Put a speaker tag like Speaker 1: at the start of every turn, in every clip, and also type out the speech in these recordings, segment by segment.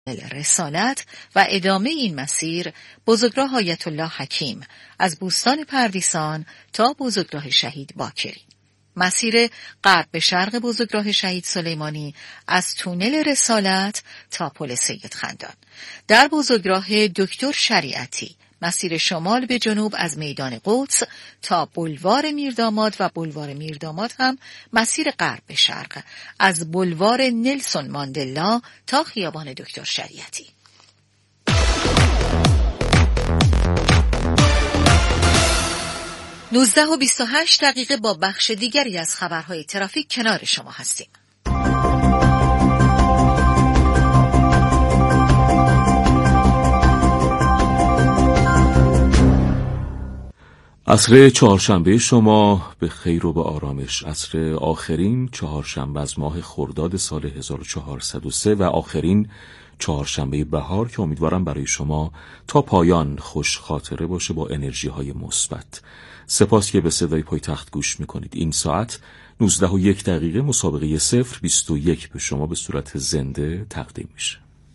Speaker 1: رسالت و ادامه این مسیر بزرگراه آیت الله حکیم از بوستان پردیسان تا بزرگراه شهید باکری. مسیر غرب به شرق بزرگراه شهید سلیمانی از تونل رسالت تا پل سید خندان. در بزرگراه دکتر شریعتی مسیر شمال به جنوب از میدان قدس تا بولوار میرداماد و بولوار میرداماد هم مسیر غرب به شرق از بولوار نلسون ماندلا تا خیابان دکتر شریعتی. 19:28 با بخش دیگری از خبرهای ترافیک کنار شما هستیم.
Speaker 2: عصر چهارشنبه شما به خیر و به آرامش. عصر آخرین چهارشنبه از ماه خرداد سال 1403 و آخرین چهارشنبه بهار که امیدوارم برای شما تا پایان خوش خاطره باشه با انرژی های مثبت. سپاس که به صدای پایتخت گوش میکنید. این ساعت 19:01 مسابقه 021 به شما به صورت زنده تقدیم میشه.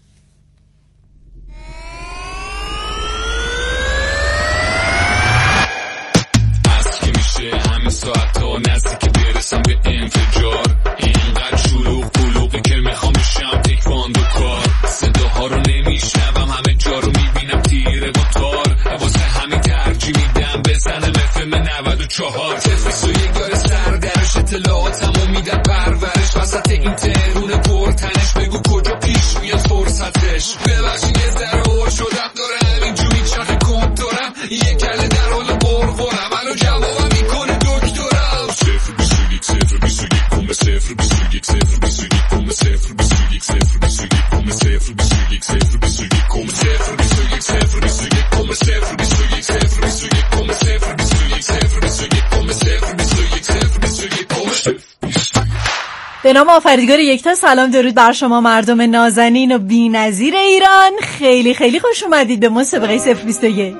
Speaker 3: همه ساعت ها نزدیک برسم به انفجار، اینقدر شلوغ قلوقی که میخوام بشم تکواندو کار. صداها رو نمیشنوم، همه جا رو میبینم تیره و تار، واسه همین ترجیح میدم بزنم FM 94. تفلیس و یک داره سردرش، اطلاعاتمو میدم پرورش، وسط این ترون پرتنش بگو کجا پیش میاد فرصتش. ببخشید یه ذره هور شدم، داره همینجوری چرخ کم دارم، یه کله در حال قرقرم، منو جوابم میکنه دکترم. 021 021 کم 021 021 کم 021 021 کم 021 021 کم 021 021 کم 021 021 کم 021 021 کم 021 021 کم.
Speaker 4: به نام آفریدگار یکتا، سلام درود بر شما مردم نازنین و بی‌نظیر ایران. خیلی خیلی خوش اومدید به مسابقه 021.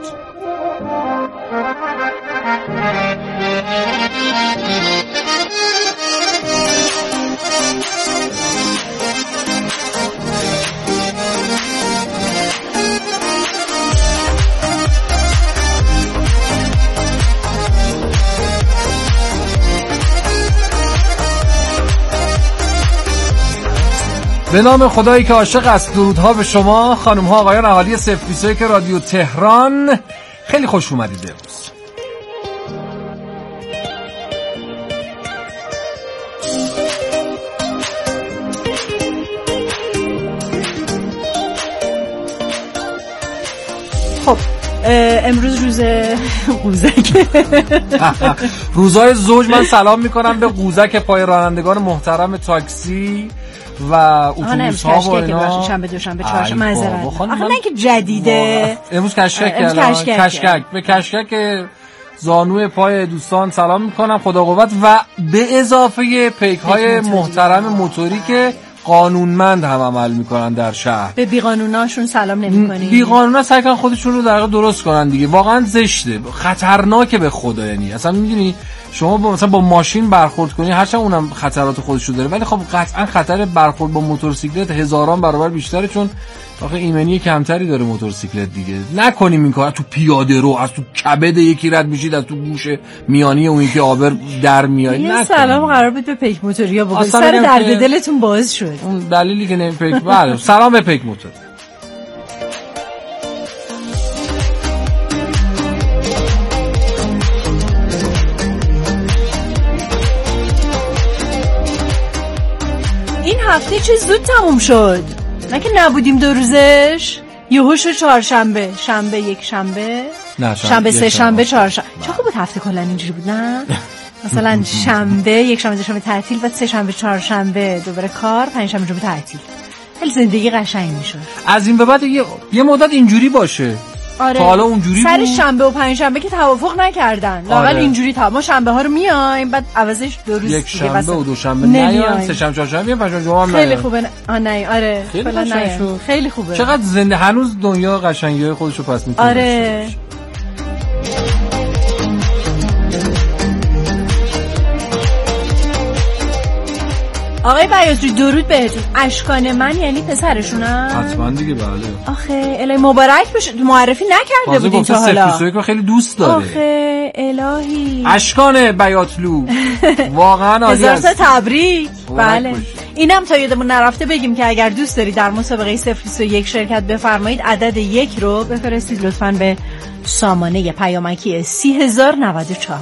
Speaker 5: به نام خدایی که عاشق است، درودها به شما خانم ها آقایان اهالی 021 رادیو تهران. خیلی خوش اومدید امروز.
Speaker 4: خب امروز روز قوزک.
Speaker 5: روزهای زوج. من سلام میکنم به قوزک پای رانندگان محترم تاکسی و اتوبوس ها و اینا.
Speaker 4: شنبه دوشنبه چهارشنبه معذرت. آخه من که جدیده
Speaker 5: امروز کشکک به کشکک زانوی پای دوستان سلام میکنم، خدا قوت. و به اضافه پیک های محترم موتوری که قانونمند هم عمل میکنن در شهر.
Speaker 4: به بیقانوناشون سلام نمیکنی؟
Speaker 5: بیقانونا سعی کنن خودشون رو در واقع درست کنن دیگه. واقعا زشته، خطرناکه به خدا. یعنی اصلا میدونی شما مثلا با ماشین برخورد کنی، هرچند اونم خطرات خودش رو داره، ولی خب قطعا خطر برخورد با موتورسیکلت هزاران برابر بیشتره، چون آخه ایمنی کمتری داره موتورسیکلت دیگه. نکنیم این کارا. تو پیاده رو از تو کبد یکی رد میشید، از تو گوش میانی اون یکی آبر در میاد.
Speaker 4: نه سلام قرار بود به پیک موتوریا بگم، سر درد دلتون باز شد.
Speaker 5: اون دلیلی که پیک بله. سلام به پیک موتور.
Speaker 4: این هفته چه زود تموم شد. نه که نبودیم دو روزش. یهو شد چهارشنبه، شنبه یک شنبه، شنبه سه شنبه چهارشنبه. چه خوب بود هفته کلا اینجوری بود نه؟ مثلا شنبه یک شنبه دوشنبه تعطیل و سه شنبه چهارشنبه دوباره کار، پنج شنبه جمعه تعطیل. خیلی زندگی قشنگ میشد.
Speaker 5: از این به بعد یه مدت اینجوری باشه.
Speaker 4: آره.
Speaker 5: تا حالا اونجوری
Speaker 4: سر شنبه و پنج شنبه که توافق نکردن. لااقل آره. اینجوری ما شنبه ها رو میایم، بعد عوضش دو روز
Speaker 5: یک شنبه و دوشنبه نیایم، سه شنبه چهارشنبه میایم، پنج جمعه هم
Speaker 4: خیلی خوبه. نه آره فعلا نه خیلی خوبه.
Speaker 5: چقدر زنده هنوز دنیا قشنگیای خودشو پس می‌کنه.
Speaker 4: آره. آقای بیاطلو درود بهتون. اشکان من یعنی پسرشونم؟
Speaker 5: حتما دیگه بله.
Speaker 4: آخه الهی مبارک بشه. معرفی نکرده بودین تا حالا.
Speaker 5: رو خیلی دوست داره.
Speaker 4: آخه الهی
Speaker 5: اشکان بیاطلو واقعا عالی است.
Speaker 4: 1000 تا تبریک. بله. اینم تا یادمون نرفته بگیم که اگر دوست دارید در مسابقه 021 شرکت بفرمایید عدد 1 رو بفرستید لطفاً به سامانه پیامکی 30094.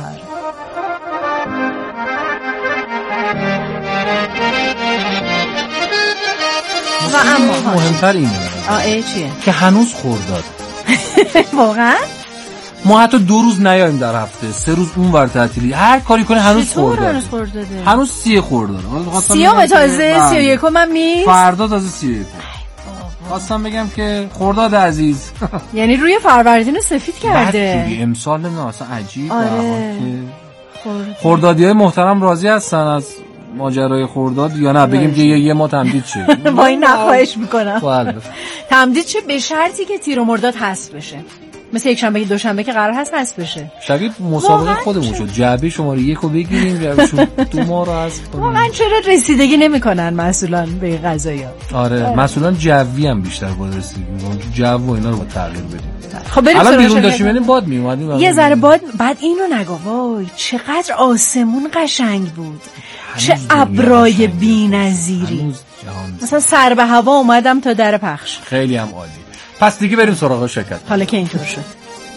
Speaker 4: و اما
Speaker 5: مهمتر اینه
Speaker 4: چیه؟
Speaker 5: که هنوز خرداد.
Speaker 4: واقعا؟
Speaker 5: ما حتی 2 روز نیاییم در هفته، 3 روز اون ور تعطیلی، هر کاری کنه هنوز خرداد. هنوز 30 خرداد.
Speaker 4: 30 تازه 31 من نیست.
Speaker 5: فردا تازه 31. خواستم بگم که خرداد عزیز
Speaker 4: یعنی روی فروردین سفید کرده.
Speaker 5: بعد امسال نمیدونم اصلا عجیب.
Speaker 4: آره.
Speaker 5: خردادیای محترم راضی هستن از ماجرای خرداد یا نه بگیم که یه ما تمدید شه؟
Speaker 4: با این نخواهش میکنم. تمدید شه به شرطی که تیر و مرداد حذف بشه. مثل یک شنبه دوشنبه که قرار هست حذف بشه.
Speaker 5: شبیه مسابقه خودمون شد. جعبه شماره 1 رو بگیریم، جعبهشون 2 ماه رو حذف کنیم.
Speaker 4: واقعا چرا رسیدگی نمیکنن مسئولان به این قضايا؟
Speaker 5: آره مسئولان جوی هم بیشتر باید رسیدگی میکنن. جو و اینا رو باید تغییر بدیم.
Speaker 4: خب بریم
Speaker 5: الان بیرون داشتیم یعنی باد میومدیم
Speaker 4: یه ذره باد. بعد اینو نگو وای چقدر آسمون قشنگ بود، چه ابرای بی‌نظیری. مثلا سر به هوا اومدم تا در پخش.
Speaker 5: خیلی هم عالی. پس دیگه بریم سراغ شرکت.
Speaker 4: حالا که اینطور شد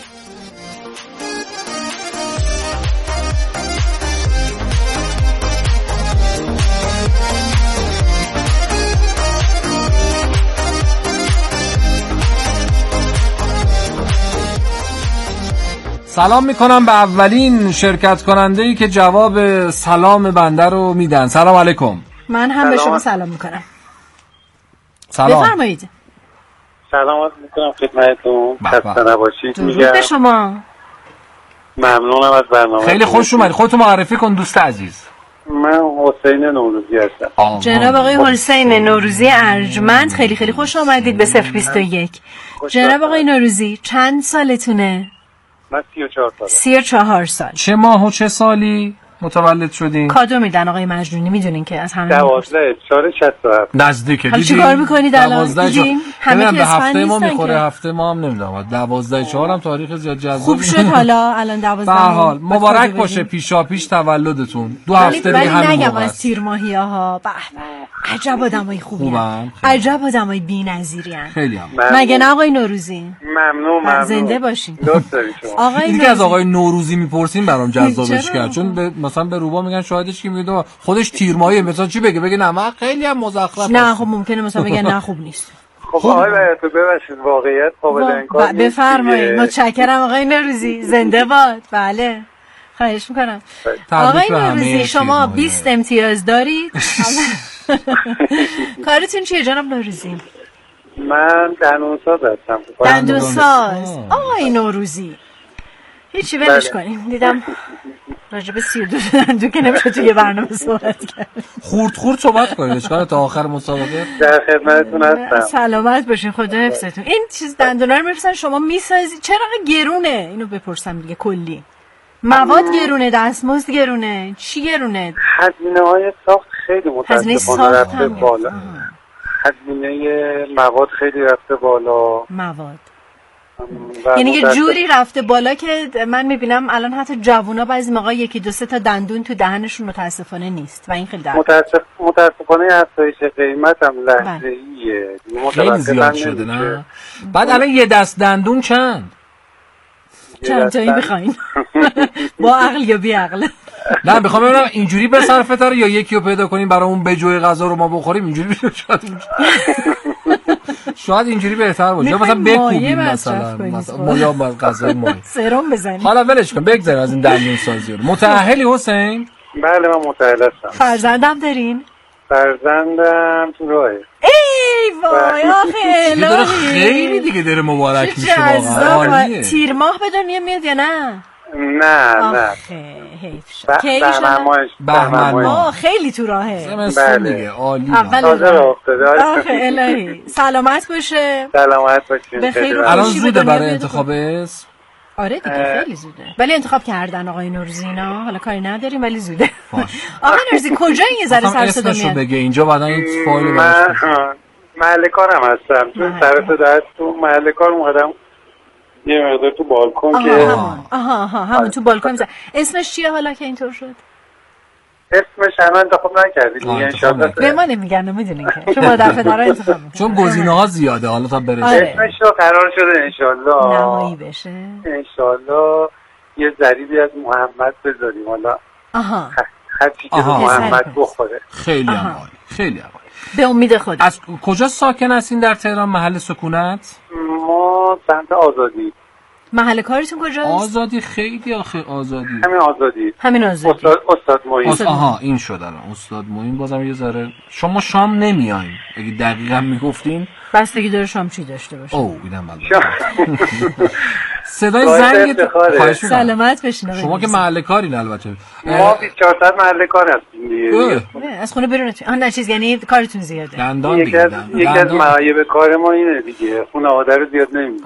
Speaker 5: سلام میکنم به اولین شرکت کننده‌ای که جواب سلام بنده رو میدن. سلام علیکم.
Speaker 4: من هم به شما سلام میکنم.
Speaker 5: سلام.
Speaker 4: بفرمایید.
Speaker 6: سلام میکنم خدمتتون. خسته نباشید.
Speaker 4: میگم به شما.
Speaker 6: ممنونم از برنامه.
Speaker 5: خیلی خوش اومدید. خودتون معرفی کن دوست عزیز.
Speaker 6: من حسین نوروزی هستم.
Speaker 4: جناب آقای حسین نوروزی ارجمند، خیلی خیلی خوش آمدید به 021. جناب آقای نوروزی چند سالتونه؟
Speaker 6: من 34 سالم.
Speaker 4: 34 سال.
Speaker 5: چه ماه و چه سالی متولد شدین؟
Speaker 4: کادو میدن آقای مجنونی، میدونین که از همه
Speaker 6: 12/4/67
Speaker 5: نزدیکه.
Speaker 4: دیدی چیکار میکنید الان؟ دیدین همه که
Speaker 5: هفته ما میخوره، هفته ما هم نمیدونم 12/4 هم تاریخ زیاد جذاب
Speaker 4: خوب شد. حالا الان 12
Speaker 5: به هر حال مبارک باشه پیشاپیش تولدتون. 2 هفته دیگه همین
Speaker 4: نگم از تیر ماهی‌ها. به عجب آدمای خوبن، عجب آدمای بی‌نظیرین.
Speaker 5: خیلی هم
Speaker 4: مگه نه آقای نوروزی؟
Speaker 6: ممنون.
Speaker 4: زنده باشین.
Speaker 6: دوست دارید شما.
Speaker 4: آقای
Speaker 5: این که از آقای نوروزی میپرسین برام جذابش کرد، چون مثلا به روبا میگن شاهدش کی میگه خودش تیرمایه، مثلا چی بگه نه من خیلی هم مزخرف.
Speaker 4: نه خب ممکنه مثلا بگن نه خوب نیست.
Speaker 6: خب آقای بیاطلو ببخشید واقعیت قابل انکار نیست.
Speaker 4: بفرمایید. متشکرم آقای نوروزی. زنده باد. بله خواهش میکنم. آقای نوروزی شما 20 امتیاز دارید. کارتون چیه جناب نوروزی؟
Speaker 6: من دندونساز هستم.
Speaker 4: دندونساز. آقای نوروزی هیچی ولش کنیم. دیدم راجب 32 دندون که نمیشه توی برنامه صحبت کرد.
Speaker 5: خورد صحبت کنید اشکال تا آخر مسابقه.
Speaker 6: در خدمتتون هستم.
Speaker 4: سلامت باشین. خدا حفظتون. این چیز دندونا رو میپرسن شما میسازی چرا گرونه؟ اینو بپرسم دیگه. کلی مواد گرونه، دستمزد گرونه، چی گرونه؟
Speaker 6: هزینه‌های ساخت خیلی متاسفانه رفته بالا. هزینه مواد خیلی رفته بالا.
Speaker 4: مواد یعنی یه جوری رفته بالا که من میبینم الان حتی جوونا بعضی موقع 1 2 3 تا دندون تو دهنشون متاسفانه نیست و این خیلی
Speaker 6: متاسفانه افزایش قیمت هم لحظه‌ایه.
Speaker 5: خیلی زیاد شده نه؟ بعد الان یه دست دندون چند
Speaker 4: تایی بخواین؟ با عقل یا بی عقل؟
Speaker 5: نه بخوام ببینم اینجوری به صرفه تره یا یکی رو پیدا کنیم برامون بجوی غذا رو ما بخوریم اینجوری بشه. شاید اینجوری بهتر باشه. مثلا بکوبیم مثلا مایا با غذای ما
Speaker 4: سرم بزنیم.
Speaker 5: حالا ولش کن بگذار از این دندون سازی رو. متأهلی حسین؟
Speaker 6: بله من متأهل هستم.
Speaker 4: فرزندم دارین؟
Speaker 6: فرزندم تو راهه.
Speaker 4: ای وای آخه الهی.
Speaker 5: خیلی دیگه داره مبارک میشه واقعا.
Speaker 4: تیر ماه به دنیا میاد یا نه؟
Speaker 6: نه
Speaker 4: حیف شد.
Speaker 5: بهمن ماه
Speaker 4: خیلی تو راهه.
Speaker 5: زمستون دیگه عالی.
Speaker 6: تازه راه افتاده.
Speaker 4: آخه الهی. سلامت باشه.
Speaker 6: سلامت باشین.
Speaker 4: بخیر.
Speaker 5: الان زوده برای انتخاب اسم؟
Speaker 4: آره دیگه خیلی زوده، ولی انتخاب کردن آقای نوروزی اینا، حالا کاری نداریم ولی زوده. آقای نوروزی کجا این ذره سر صدا میاد؟
Speaker 5: بگه اینجا بعدن این فایل
Speaker 6: محل کارم هستم، تو طرف دست تو محل کار اومدم یه مقدار تو بالکن که
Speaker 4: همون تو بالکن میذارم. اسمش چیه حالا که اینطور شد؟
Speaker 6: اسمش الان انتخاب نکردید دیگه ان شاءالله.
Speaker 4: به ما نمیگن، میدونین که شما دفعه دارا انتخاب میکنید
Speaker 5: چون گزینه‌ها زیاده. حالا تا برسه
Speaker 6: اسمش رو قرار شده ان شاءالله
Speaker 4: نمایی بشه،
Speaker 6: ان شاءالله یه ذریبی از محمد بذاریم. حالا هر چی که محمد بخوره.
Speaker 5: خیلی عالی، خیلی عالی.
Speaker 4: به امید خدا.
Speaker 5: از کجا ساکن هستین در تهران؟ محل سکونت؟
Speaker 6: ما سمت آزادی.
Speaker 4: محل کارتون کجاست؟
Speaker 5: آزادی. خیلی آزادی.
Speaker 6: همین آزادی. استاد معین.
Speaker 5: این شد الان استاد معین. بازم یه ذره شما شام نمیاین اگه دقیقاً میگفتین.
Speaker 4: بستگی داره شام چی داشته باشه.
Speaker 5: اینم صدای زنگ
Speaker 4: سلامت بشین.
Speaker 5: شما که محل کارین البته.
Speaker 6: ما 24 ساعت محل کار هستیم دیگه.
Speaker 4: از خونه برون نه چیز، یعنی کارتون زیاده.
Speaker 5: دندان
Speaker 6: یکی از معایب کار ما اینه دیگه، خونه آدر زیاد نمیدیم.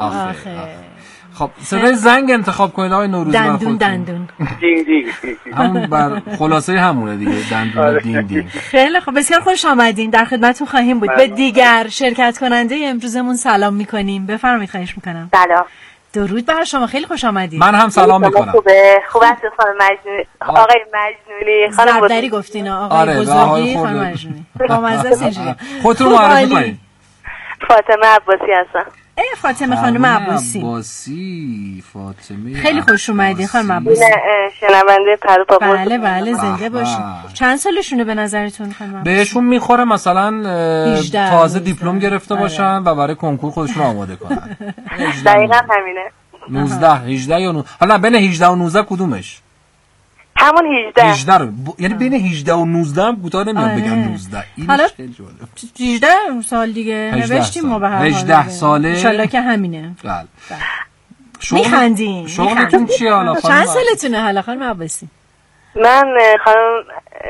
Speaker 5: خب صدای زنگ انتخاب کنید آقای نوروزی.
Speaker 4: دندون
Speaker 6: دینگ دینگ
Speaker 5: همون بر خلاصه همونه دیگه، دندون دینگ دینگ.
Speaker 4: خیلی خب، بسیار خوش آمدین، در خدمتتون خواهیم بود. به دیگر شرکت کننده امروزمون سلام میکنیم. بفرمایید. خواهش میکنم.
Speaker 7: سلام.
Speaker 4: درود بر شما، خیلی خوش آمدید.
Speaker 5: من هم سلام میکنم.
Speaker 7: خوب هستید خانم مجنونی؟ آقای مجنونی خانم
Speaker 4: زردری گفتین آقای بزرگی خانم مجنونی. با مزه است اینجوری.
Speaker 5: خودتون معرفی کنید.
Speaker 7: فاطمه عباسی هستم.
Speaker 4: فاطمه خانم عباسی.
Speaker 5: فاطمه
Speaker 4: خیلی خوش اومدین خانم عباسی.
Speaker 7: شنونده پرو پاپا.
Speaker 4: بله زنده باشین. چند سالشونه به نظرتون خانم عباسی؟
Speaker 5: بهشون میخوره مثلا تازه دیپلم گرفته باشن و برای کنکور خودشون آماده کنن.
Speaker 7: دقیقاً همینه.
Speaker 5: 19 18 یا حالا بین 18 و 19 کدومش؟
Speaker 7: همون 18
Speaker 5: رو یعنی بین 18 و 19 هم کوتاه نمیاد بگم 19.
Speaker 4: حالا 18 سال دیگه نوشتیم ما به هر حال
Speaker 5: 18 ساله
Speaker 4: ان شاءالله که همینه.
Speaker 5: بله.
Speaker 4: میخندین.
Speaker 5: شغلتون چیه حالا خانم؟
Speaker 4: چند سالتونه حالا خانم عباسی؟
Speaker 7: من خانم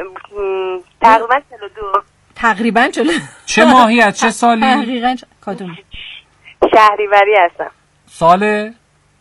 Speaker 7: تقریبا 42.
Speaker 4: تقریبا
Speaker 5: چه ماهی از چه سالی؟
Speaker 4: دقیقاً کدوم؟
Speaker 7: شهریوری هستم.
Speaker 5: سال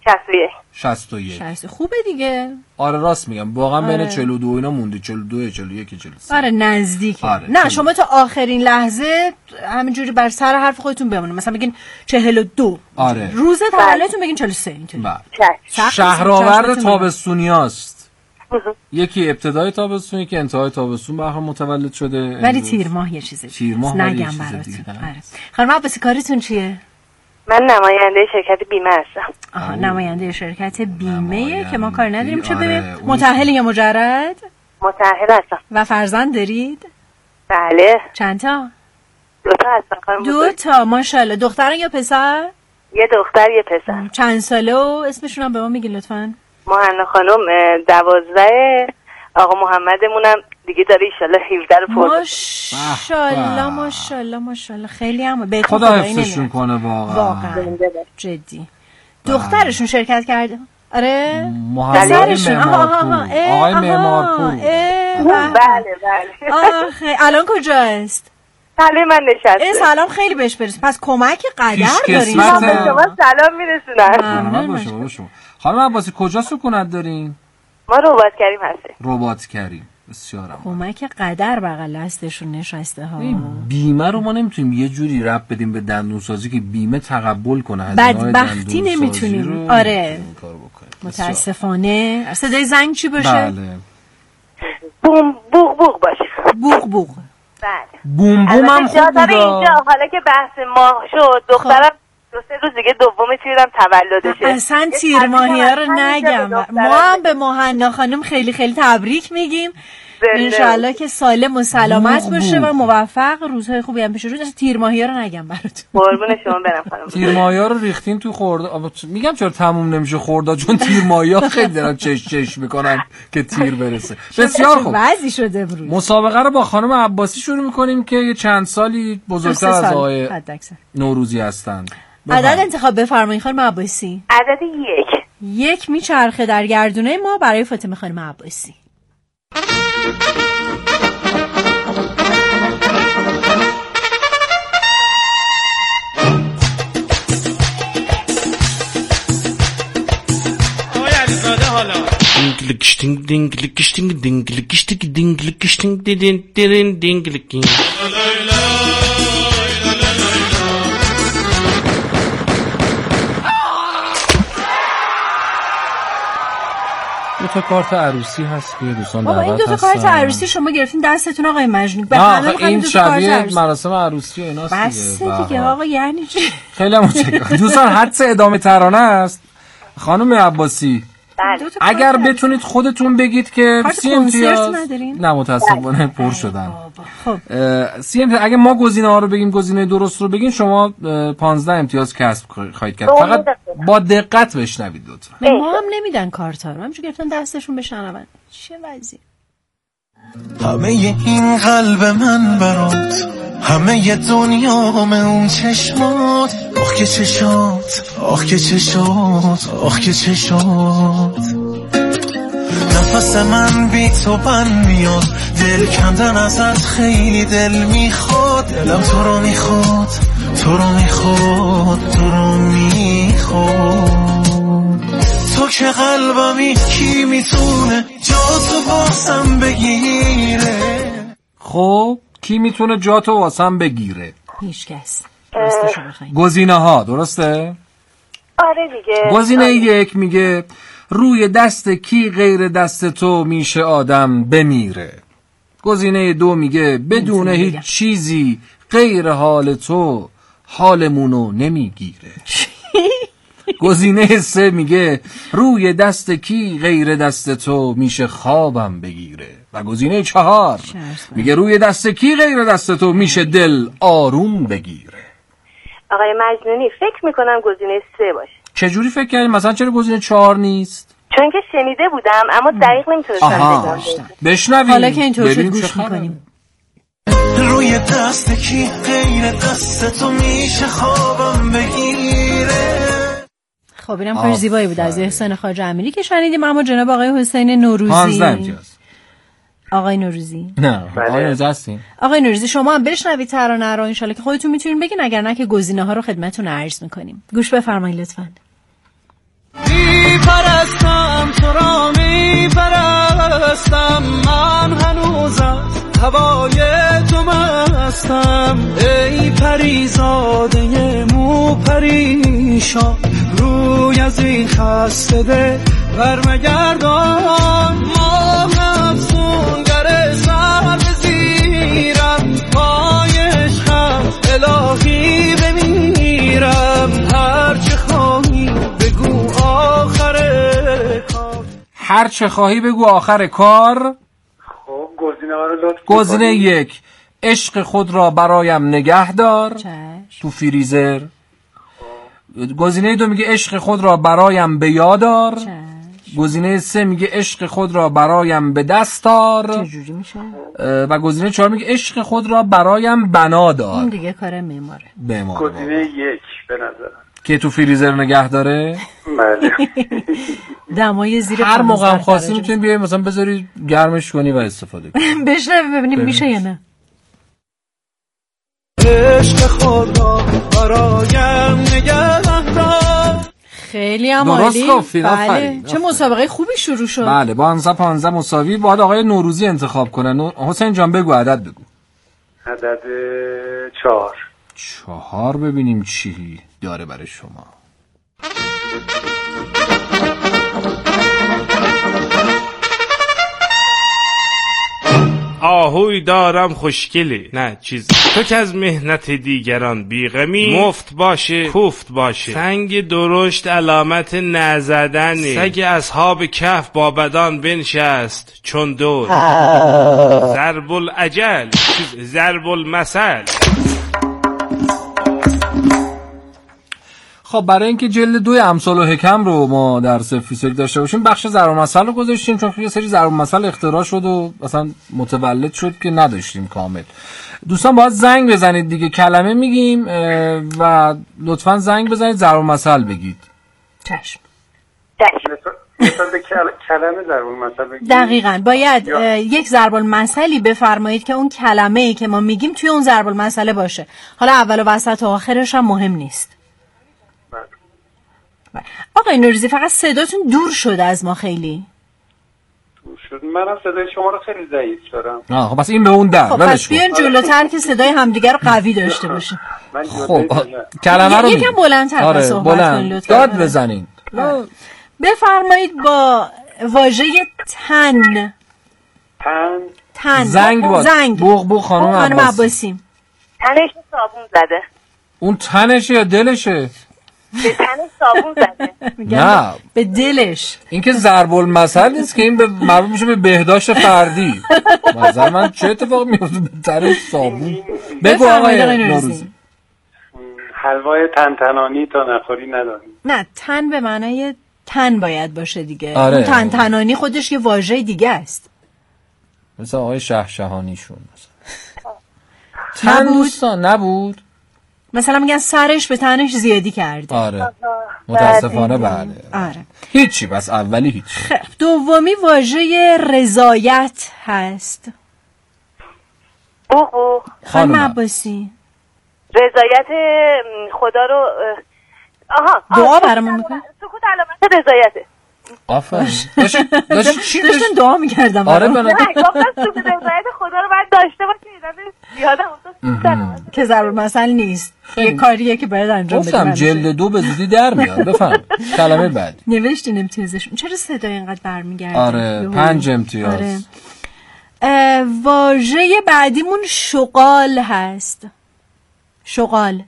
Speaker 7: 61.
Speaker 4: خوبه دیگه.
Speaker 5: آره راست میگم، واقعا بین 42 اینا موندی. 42 41 43.
Speaker 4: آره نزدیکه. نه شما تا آخرین لحظه همینجوری بر سر حرف خودتون بمونید، مثلا بگین 42.
Speaker 5: آره.
Speaker 4: روز تولدتون بگین 43 اینطوری.
Speaker 5: شهرآورد تابستونیاست. یکی ابتدای تابستون، یکی انتهای تابستون به هر متولد شده.
Speaker 4: ولی تیر ماه یه چیزه.
Speaker 5: تیر ماه
Speaker 4: نگم براتون. آره. خانم عباسی کارتون چیه؟
Speaker 7: من نماینده شرکت بیمه هستم.
Speaker 4: نماینده شرکت بیمه که ما کار نداریم. چه ببین متأهل یا مجرد؟
Speaker 7: متأهل هستم.
Speaker 4: و فرزند دارید؟
Speaker 7: بله.
Speaker 4: چند تا؟
Speaker 7: 2 تا هستم خانم.
Speaker 4: 2 تا ماشاءالله. دخترن یا پسر؟
Speaker 7: یه دختر یه پسر.
Speaker 4: چند ساله و اسمشون هم به ما میگین لطفاً؟
Speaker 7: مهنا خانم 12. آقا محمدمونم دیگه داره ان شاءالله 17 رو پر.
Speaker 4: ماشاءالله خیلی هم به
Speaker 5: خدا حفظشون کنه واقعا
Speaker 4: جدی. دخترشون شرکت کرده. آره
Speaker 5: پسرشون آقای معمارپور.
Speaker 7: بله
Speaker 4: آخه الان کجاست؟
Speaker 7: سلام من نشسته.
Speaker 4: سلام خیلی بهش برسید. پس کمک قدر دارین.
Speaker 7: من به شما سلام
Speaker 5: میرسونم. خانم عباسی کجا سکونت دارین؟
Speaker 7: ما رباط کریم هستیم.
Speaker 5: رباط کریم. بسیار عالی.
Speaker 4: کمک قدر بغل دستشون نشسته ها.
Speaker 5: بیمه رو ما نمیتونیم یه جوری ربط بدیم به دندونسازی که بیمه تقبل کنه
Speaker 4: بدبختی نمیتونیم. آره متاسفانه. صدای زنگ چی باشه؟
Speaker 5: بله.
Speaker 7: بوم بوق بوق باشه.
Speaker 4: بوق
Speaker 7: بله.
Speaker 5: بوم هم خوب بوده.
Speaker 7: اینجا حالا که بحث ماه شد دخترم 2-3 روز دیگه دوم تیرم تولدشه.
Speaker 4: اصلا تیر ماهی‌ها رو نگم. ما هم به مهنا خانم خیلی خیلی تبریک میگیم. انشالله که سالم و سلامت باشه و موفق، روزهای خوبی هم پیش رو. تیر ماهی‌ها رو نگم براتون.
Speaker 7: قربون شما برم خانم.
Speaker 5: تیر ماهی‌ها رو ریختین تو خورده. میگم چرا تموم نمیشه خورده، چون تیر ماهی‌ها خیلی دارن چش میکنن که تیر برسه. بسیار خوب.
Speaker 4: وضعی شده امروز.
Speaker 5: مسابقه رو با خانم عباسی شروع میکنیم که یه چند سالی بزرگتر از آقای نوروزی هستند.
Speaker 4: عدد انتخاب بفرمایید خانم عباسی.
Speaker 7: عدد
Speaker 4: 1 میچرخه در گردونه ما برای فاطمه خانم عباسی.
Speaker 3: بالا دینگلکشتینگ دینگلکشتینگ دینگلکشتینگ دینگلکشتینگ دیدین دینگلکین
Speaker 5: دو تا کارت عروسی هست که دوستان دعوت هستن.
Speaker 4: این دو تا کارت عروسی شما گرفتین دستتون آقای مجنون. به همه
Speaker 5: این شبیه مراسم عروسی ایناست دیگه.
Speaker 4: بس دیگه آقا یعنی چی؟
Speaker 5: خیلی متشکرم. دوستان حدس ادامه ترانه است. خانم عباسی اگر بتونید خودتون بگید که سی امتیاز نه متاسفانه پر شدن. خب سی امتیاز اگه ما گزینه ها رو بگیم گزینه درست رو بگین شما 15 امتیاز کسب خواهید کرد. فقط با دقت بشنوید لطفا.
Speaker 4: ما هم نمیدن کارتا رو همینجوری گرفتن دستشون بشنون. چه وضعی؟
Speaker 8: همه این قلب من برات همه دنیام اون چشمات آخ که چشات آخ که چشات آخ که چشات نفس من بی تو بند میاد دل کندن ازت خیلی دل میخواد دلم تو رو میخواد تو رو میخواد تو رو میخواد تو که قلبمی کی میتونه جاتو واسم بگیره
Speaker 5: خب کی میتونه جاتو واسم بگیره؟
Speaker 4: هیچکس.
Speaker 5: گزینه ها درسته؟
Speaker 7: آره دیگه.
Speaker 5: گزینه 1 میگه روی دست کی غیر دست تو میشه آدم بمیره. گزینه 2 میگه بدون هیچ چیزی غیر حال تو حالمونو نمیگیره. گزینه 3 میگه روی دست کی غیر دست تو میشه خوابم بگیره. و گزینه 4 میگه روی دست کی غیر دست تو میشه دل آروم بگیره.
Speaker 7: آقای مجنونی فکر میکنم گزینه 3 باشه.
Speaker 5: چجوری فکر کردین؟ مثلا چرا گزینه 4 نیست؟
Speaker 7: چون که شنیده بودم اما دقیق نمیتونستم بگم.
Speaker 5: بشنویم
Speaker 4: حالا که اینطور شد گوش میکنیم.
Speaker 8: روی دست کی غیر دست تو میشه خوابم بگیره.
Speaker 4: خب اینم کار زیبایی بود از احسان خواجه امیری که شنیدیم. اما جناب آقای حسین نوروزی
Speaker 5: 15 امتیاز.
Speaker 4: آقای نوروزی
Speaker 5: نه آقای نوروزی هستیم.
Speaker 4: آقای نوروزی شما هم بشنوید ترانه رو ان شاءالله که خودتون میتونین بگین، اگر نه که گزینه ها رو خدمتتون عرض میکنیم. گوش بفرمایید لطفاً.
Speaker 8: میپرستم تو را میپرستم من هنوزم هوای تو مستم ای پریزاده مو پریشان روی از این خسته ده برمگردان ماه افسونگر سر بزیرم پایش خم الهی بمیرم هرچه خواهی بگو آخر کار
Speaker 5: هرچه خواهی بگو آخر کار.
Speaker 6: خب گزینه ها رو لطف
Speaker 5: گزینه 1 عشق خود را برایم نگه دار تو فریزر. گزینه 2 میگه عشق خود را برایم به یاد دار. گزینه 3 میگه عشق خود را برایم به دست دار.
Speaker 4: چجوری میشه؟
Speaker 5: و گزینه 4 میگه عشق خود را برایم بنا دار.
Speaker 4: این دیگه کار معماره.
Speaker 6: گزینه 1 به نظرم
Speaker 5: که تو فریزر نگه داره.
Speaker 6: بله.
Speaker 4: دمای زیر
Speaker 5: هر موقع هم خواستی میتونی بیای مثلا بذاری گرمش کنی و استفاده کنی.
Speaker 4: بشنویم ببینیم میشه یا نه.
Speaker 8: عشق خود را برایم نگه دار.
Speaker 4: خیلی هم عالی. بله. چه مسابقه خوبی شروع شد.
Speaker 5: بله با 15 مساوی. باید آقای نوروزی انتخاب کنن. حسین جان بگو عدد بگو.
Speaker 6: عدد 4.
Speaker 5: 4 ببینیم چی داره برای شما.
Speaker 3: آهوی دارم خوشگلی نه چیز تو که از مهنت دیگران بیغمی مفت باشه کوفت باشه سنگ درشت علامت نزدنی سگ اصحاب کهف با بدان بنشست چون دور ضرب الاجل ضرب المثل.
Speaker 5: خب برای اینکه جلد 2 امثال و حکم رو ما در صفر داشته باشیم بخش ضرب المثل رو گذاشتیم چون یه سری ضرب المثل اختراع شد و مثلا متولد شد که نداشتیم کامل. دوستان باید زنگ بزنید دیگه. کلمه میگیم و لطفاً زنگ بزنید ضرب المثل بگید.
Speaker 4: چشم.
Speaker 6: مثلا به کلمه ضرب المثل بگید.
Speaker 4: دقیقاً باید یک ضرب المثلی بفرمایید که اون کلمه‌ای که ما میگیم توی اون ضرب المثل باشه. حالا اول و وسط و آخرش هم مهم نیست. آقای نوروزی فقط صداتون دور شده از ما خیلی.
Speaker 6: دور شد. منم صدای شما رو خیلی ضعیف دارم.
Speaker 5: خب پس این به اون در.
Speaker 4: خب پس بیان جلوتر که صدای همدیگر رو قوی داشته باشه.
Speaker 5: خب کلمه رو
Speaker 4: یکم بلندتر صحبت کنید لطفا.
Speaker 5: داد بزنین.
Speaker 4: بفرمایید با واژه تن.
Speaker 5: زنگ بود. بوغ خانم
Speaker 4: عباسی.
Speaker 7: تنش صابون زده.
Speaker 5: اون تنشه یا دلشه؟
Speaker 7: به تنش صابون زده.
Speaker 5: نه
Speaker 4: به دلش.
Speaker 5: این که ضرب المثل نیست که این مربوط میشه به بهداشت فردی. مثلا من چه اتفاقی میفته به تنش صابون؟ بگو آقای نوروزی.
Speaker 6: حلوای تنتنانی تا نخوری نداری.
Speaker 4: نه تن به معنای تن باید باشه دیگه.
Speaker 5: آره.
Speaker 4: اون تنتنانی خودش یه واژه دیگه است.
Speaker 5: مثل آقای شهشهانیشون تن دوستان نبود.
Speaker 4: مثلا میگن سرش به تنش زیادی کرده.
Speaker 5: آره متاسفانه بله.
Speaker 4: آره
Speaker 5: هیچی بس اولی هیچ.
Speaker 4: خب دومی واژه رضایت هست. خانم عباسی
Speaker 7: رضایت خدا رو
Speaker 4: دعا برامون میکنه.
Speaker 7: سکوت علامت رضایته.
Speaker 5: آفرین.
Speaker 4: داشتن دعا میکردم.
Speaker 5: آره
Speaker 7: گفتم سکوت رضایت خدا رو باید داشته باشید. یادم افتاد
Speaker 4: که ضرب مثل نیست. یه کاریه که باید انجام بدیم.
Speaker 5: گفتم جلد 2 به زودی در میاد. بفهم کلمه بعد.
Speaker 4: نوشتین امتیازشون. چرا صدای اینقدر برمیگرده؟
Speaker 5: آره 5 امتیاز.
Speaker 4: آره. واژه بعدیمون شغال هست. شغال.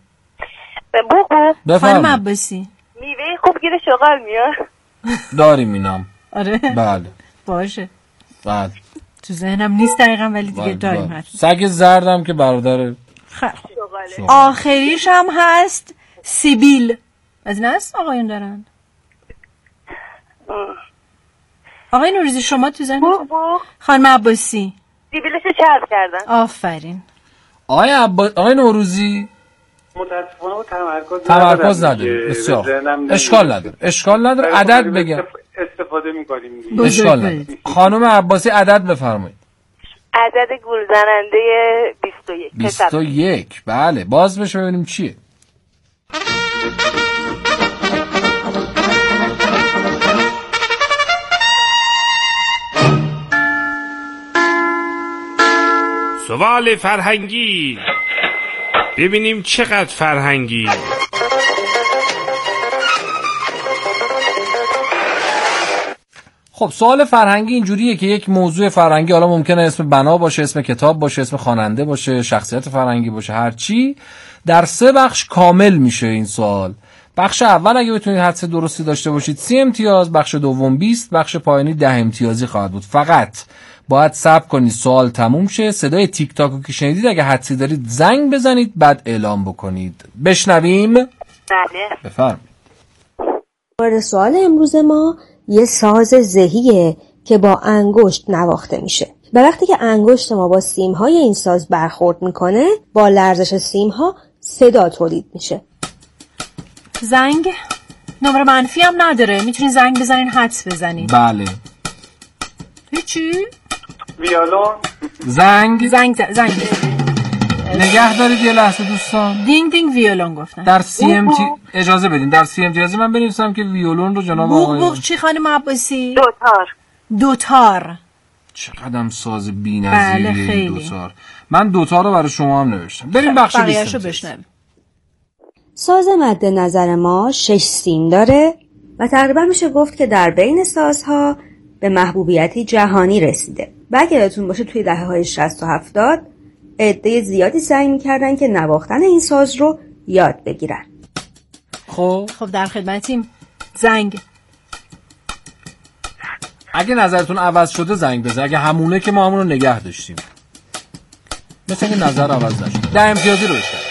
Speaker 4: خانم عباسی
Speaker 7: میوه خوب گیره شغال میاد.
Speaker 5: داریم اینام.
Speaker 4: آره
Speaker 5: بله
Speaker 4: باشه.
Speaker 5: بعد
Speaker 4: تو ذهنم نیست دقیقا ولی دیگه داریم حتما.
Speaker 5: سگ زردم که برادر
Speaker 4: آخریش هم هست سیبیل. از این هست آقایون دارن. آقای نوروزی شما تو ذهنتون؟ خانم عباسی
Speaker 7: سیبیلش چرب کردن.
Speaker 4: آفرین.
Speaker 5: آقای نوروزی
Speaker 6: متاسفانه
Speaker 5: تمرکز نداره. بسیار اشکال نداره عدد بگم
Speaker 6: استفاده می‌کنیم.
Speaker 5: اشکال نداره. خانم عباسی عدد بفرمایید.
Speaker 7: عدد گولزننده
Speaker 5: 21. بله باز بشه ببینیم چیه.
Speaker 9: سوال فرهنگی. ببینیم چقدر فرهنگی.
Speaker 5: خب سوال فرهنگی اینجوریه که یک موضوع فرهنگی حالا ممکنه اسم بنا باشه، اسم کتاب باشه، اسم خواننده باشه، شخصیت فرهنگی باشه، هر چی، در 3 بخش کامل میشه این سوال. بخش اول اگه بتونید حدس درستی داشته باشید 30 امتیاز، بخش دوم 20، بخش پایانی 10 امتیازی خواهد بود. فقط باید صبر کنید سوال تموم شه. صدای تیک تاک رو که شنیدید اگه حدسی دارید زنگ بزنید بعد اعلام بکنید. بشنویم.
Speaker 7: بله
Speaker 5: بفرمایید.
Speaker 10: مورد سوال امروز ما یه ساز زهیه که با انگشت نواخته میشه و وقتی که انگشت ما با سیم‌های این ساز برخورد میکنه با لرزش سیم‌ها صدا تولید میشه.
Speaker 4: زنگ نمره منفی هم نداره، میتونین زنگ بزنین حدس بزنین.
Speaker 5: بله.
Speaker 4: هیچی؟
Speaker 6: ویولون.
Speaker 5: زنگ
Speaker 4: نگه
Speaker 5: دارید یه لحظه دوستان.
Speaker 4: دینگ دینگ ویولون گفتن.
Speaker 5: در اجازه بدین در سی امتیازی من بنویسم که ویولون رو جناب آقای
Speaker 4: بوغ چی خانم عباسی؟
Speaker 7: دوتار.
Speaker 5: چقدر ساز بی‌نظیریه این دوتار. من دوتار رو برای شما هم نوشتم. بریم بخش 20
Speaker 4: بشنویم.
Speaker 10: ساز مد نظر ما 6 سیم داره و تقریبا میشه گفت که در بین سازها به محبوبیتی جهانی رسیده. و اگه یادتون باشه توی دهه‌های 60 و 70 عده زیادی سعی می‌کردن که نواختن این ساز رو یاد بگیرن.
Speaker 4: خب در خدمتیم. زنگ.
Speaker 5: اگه نظرتون عوض شده زنگ بزن. اگه همونه که ما همون رو نگه داشتیم. مثل که نظر عوض نشد. 10 امتیازی رو بشتن.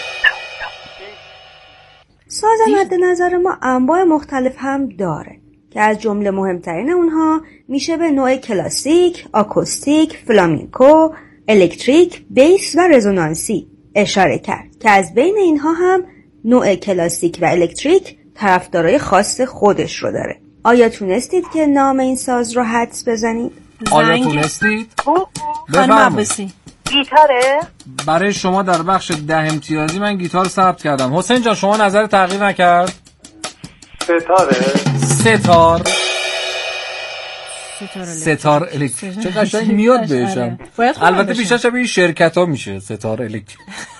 Speaker 10: ساز مد نظر ما انواع مختلف هم داره که از جمله مهمترین اونها میشه به نوع کلاسیک، آکوستیک، فلامینکو، الکتریک، بیس و رزونانسی اشاره کرد که از بین اینها هم نوع کلاسیک و الکتریک طرفدارای خاص خودش رو داره. آیا تونستید که نام این ساز رو حدس بزنید؟
Speaker 5: آیا تونستید؟
Speaker 4: خانم عباسی.
Speaker 7: گیتاره؟
Speaker 5: برای شما در بخش 10 امتیازی من گیتار ثبت کردم. حسین جان شما نظر تغییر نکرد؟ ستار الکتریک چه قشنگ میاد بهشم. البته بیشتر شبیه این شرکت ها میشه ستار الکتریک.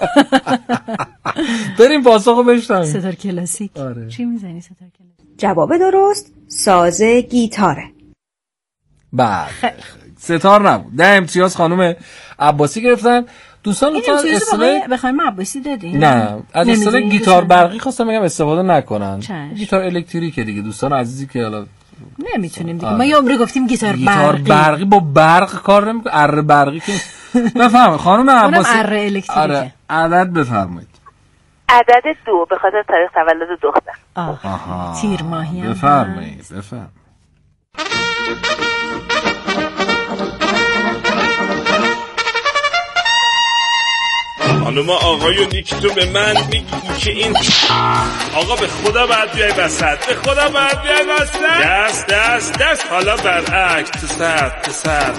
Speaker 5: بریم پاسخو بشنویم.
Speaker 4: ستار کلاسیک. چی میزنی ستار کلاسیک؟
Speaker 10: جواب درست ساز گیتاره.
Speaker 5: بله ستار نبود. 10 امتیاز خانم عباسی گرفتن. دوستان لطفا اصطلاح
Speaker 4: بخوایم عباسی دادین؟
Speaker 5: نه از اصطلاح گیتار برقی خواستم بگم استفاده نکنن. گیتار الکتریکه دیگه دوستان عزیزی که حالا
Speaker 4: نمیتونیم دیگه. ما یه عمری گفتیم گیتار
Speaker 5: برقی با برق کار نمیکنه. اره برقی که بفرمایید خانم عباسی.
Speaker 4: اونم اره الکتریکه.
Speaker 5: عدد بفرمایید.
Speaker 7: عدد 2 به خاطر تاریخ تولد دختر.
Speaker 4: آها تیر ماهی هم
Speaker 5: بفرمایید.
Speaker 9: خانم آقایونی که تو به من میگی که این آقا به خدا باید بیای وسط. دست حالا برعکس تو سر.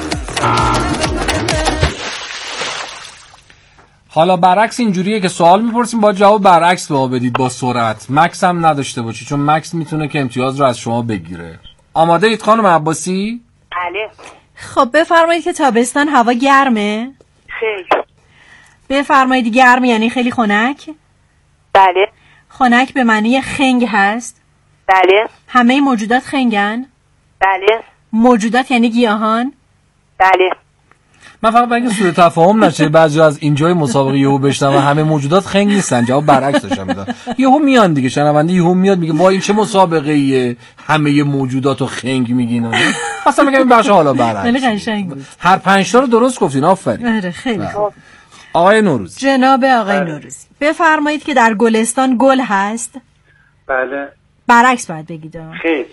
Speaker 5: حالا برعکس اینجوریه که سوال میپرسیم با جواب برعکس به ما بدید با سرعت. مکس هم نداشته باشی چون مکس میتونه که امتیاز رو از شما بگیره. آماده اید خانم عباسی؟
Speaker 7: بله.
Speaker 4: خب بفرمایید که تابستان هوا گرمه؟
Speaker 7: خیلی.
Speaker 4: بفرمایید گرم یعنی خیلی خنک؟
Speaker 7: بله.
Speaker 4: خنک به معنی خنگ هست؟
Speaker 7: بله.
Speaker 4: همه موجودات خنگن؟
Speaker 7: بله.
Speaker 4: موجودات یعنی گیاهان؟
Speaker 7: بله.
Speaker 5: من فقط برای اینکه سوء تفاهم نشه بعضی از اینجای مسابقه یهو بشنم و همه موجودات خنگ نیستن. جواب برعکس داشتم میدم. یهو میان دیگه شنونده یهو میاد میگه وای این چه مسابقه ایه همه موجوداتو خنگ میگین. اصلا میگم این بخش حالا برعکس.
Speaker 4: خیلی قشنگ بود.
Speaker 5: هر 5 تا رو درست گفتین. آفرین.
Speaker 4: آره خیلی خوب.
Speaker 5: آقای نوروزی.
Speaker 4: جناب آقای نوروزی بفرمایید که در گلستان گل هست؟
Speaker 6: بله.
Speaker 4: برعکس باید بگید.
Speaker 6: خیلی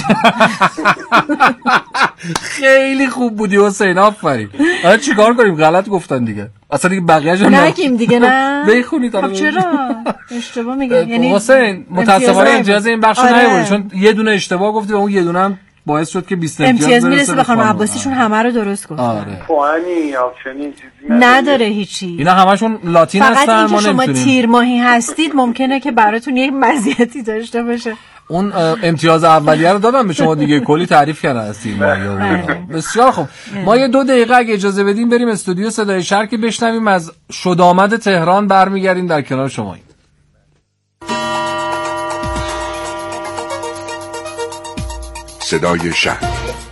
Speaker 5: خیلی خوب بودی حسین. آفرین. حالا چیکار کنیم؟ غلط گفتن دیگه. اصلا دیگه بقیه‌اشو
Speaker 4: نگیم دیگه. نه
Speaker 5: بخونید.
Speaker 4: خب چرا اشتباه میگه؟ یعنی
Speaker 5: حسین متأسفانه اجازه این بخشو نیوردی چون یه دونه اشتباه گفتی و اون یه دونه هم باعث شد که 20
Speaker 4: امتیاز میرسه به خانم عباسیشون. همه رو درست گفتن.
Speaker 5: آره.
Speaker 6: فوانی آپشنی
Speaker 4: نداره هیچی.
Speaker 5: اینا همشون لاتین هستن. ما
Speaker 4: نمیتونیم. فقط اینکه شما تیر ماهی هستید ممکنه که براتون یک مزیتی داشته باشه.
Speaker 5: اون امتیاز اولیه رو دادم به شما دیگه. کلی تعریف کردن از تیر ماهی. بسیار خوب. ما یه 2 دقیقه اگه اجازه بدیم بریم استودیو صدای شهر که بشنویم از شدامد تهران. برمیگردیم در کنار شما.
Speaker 11: صدای شهر.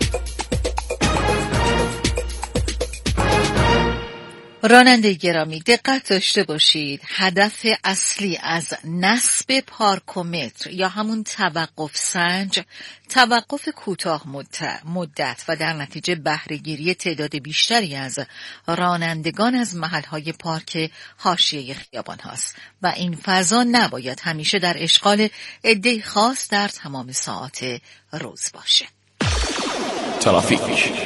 Speaker 1: راننده گرامی دقت داشته باشید. هدف اصلی از نصب پارکومتر یا همون توقف سنج توقف کوتاه مدت و در نتیجه بهره‌گیری تعداد بیشتری از رانندگان از محل‌های پارک حاشیه خیابان هاست و این فضا نباید همیشه در اشغال عده خاص در تمام ساعات روز باشه.
Speaker 11: ترافیک.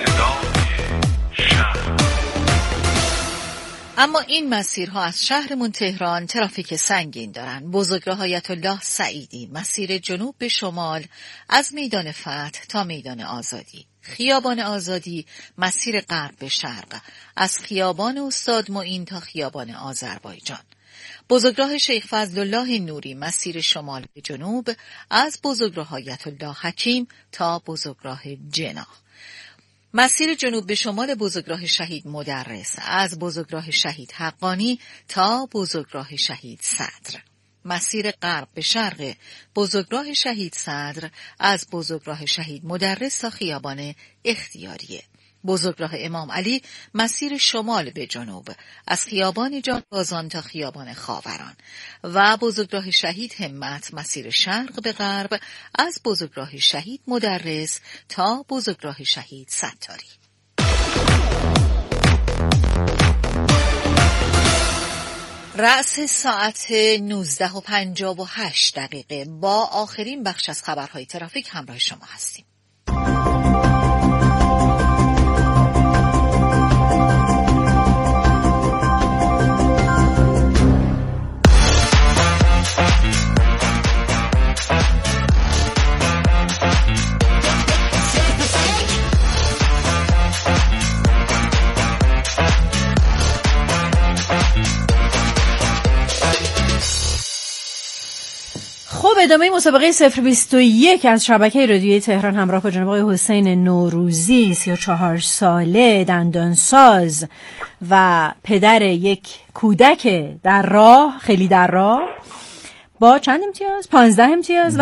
Speaker 1: اما این مسیرها از شهرمون تهران ترافیک سنگین دارن. بزرگراه آیت الله سعیدی مسیر جنوب به شمال از میدان فتح تا میدان آزادی، خیابان آزادی مسیر غرب به شرق از خیابان استاد معین تا خیابان آذربایجان، بزرگراه شیخ فضلالله نوری مسیر شمال به جنوب از بزرگراه آیت الله حکیم تا بزرگراه جناح، مسیر جنوب به شمال بزرگراه شهید مدرس از بزرگراه شهید حقانی تا بزرگراه شهید صدر، مسیر غرب به شرق بزرگراه شهید صدر از بزرگراه شهید مدرس تا خیابان اختیاریه، بزرگراه امام علی مسیر شمال به جنوب از خیابان جانبازان تا خیابان خاوران و بزرگراه شهید همت مسیر شرق به غرب از بزرگراه شهید مدرس تا بزرگراه شهید ستاری. رأس ساعت 19:58 با آخرین بخش از خبرهای ترافیک همراه شما هستیم.
Speaker 4: ادامه مسابقه 021 از شبکه رادیویی تهران همراه با جناب آقای حسین نوروزی، 34 ساله، دندانساز و پدر یک کودک در راه، خیلی در راه، با چند امتیاز؟ 15 امتیاز و